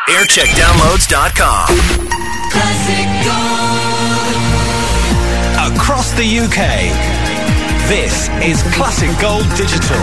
Aircheckdownloads.com. Classic Gold. Across the UK, this is Classic Gold Digital.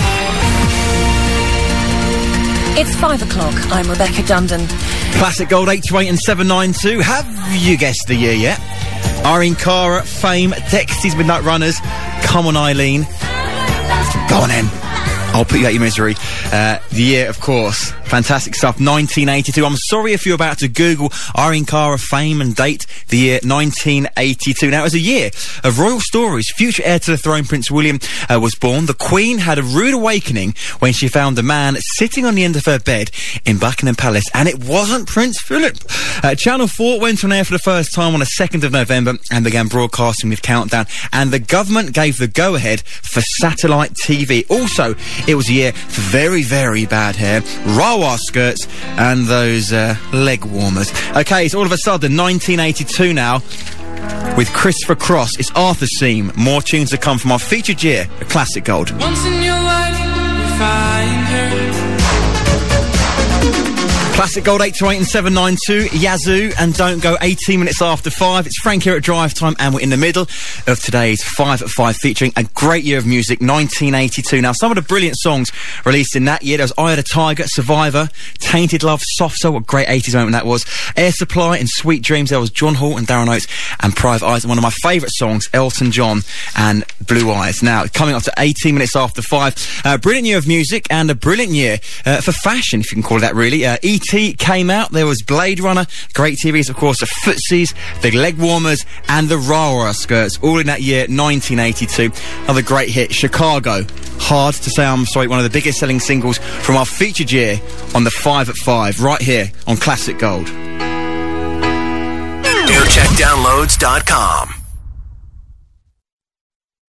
It's 5 o'clock. I'm Rebecca Dundon. Classic Gold 828 and 792. Have you guessed the year yet? Irene Cara, Fame, Dexys Midnight Runners. Come on, Eileen. Go on then. I'll put you out your misery. The year, of course. Fantastic stuff. 1982. I'm sorry if you're about to Google Irene Cara, Fame and date the year 1982. Now, it was a year of royal stories. Future heir to the throne, Prince William, was born. The Queen had a rude awakening when she found a man sitting on the end of her bed in Buckingham Palace, and it wasn't Prince Philip. Channel 4 went on air for the first time on the 2nd of November and began broadcasting with Countdown, and the government gave the go-ahead for satellite TV. Also, it was a year for very, very bad hair, raw skirts and those leg warmers. Okay, it's all of a sudden 1982 now with Christopher Cross. It's Arthur's theme. More tunes to come from our featured year of Classic Gold. Once in your life, you find her. Classic Gold 828 and 792, Yazoo and Don't Go 18 minutes after 5. It's Frank here at Drive Time, and we're in the middle of today's 5 at 5 featuring a great year of music, 1982. Now, some of the brilliant songs released in that year, there was Eye of the Tiger, Survivor, Tainted Love, Soft Soul, what a great 80s moment that was, Air Supply and Sweet Dreams. There was John Hall and Darren Oates and Private Eyes, and one of my favourite songs, Elton John and Blue Eyes. Now, coming up to 18 minutes after 5, brilliant year of music and a brilliant year for fashion, if you can call it that, really. E.T. came out, there was Blade Runner, great TVs, of course, the Footsies, the Leg Warmers, and the Rara skirts, all in that year, 1982. Another great hit, Chicago. Hard to say I'm sorry, one of the biggest selling singles from our featured year on the 5 at 5, right here on Classic Gold. Aircheckdownloads.com.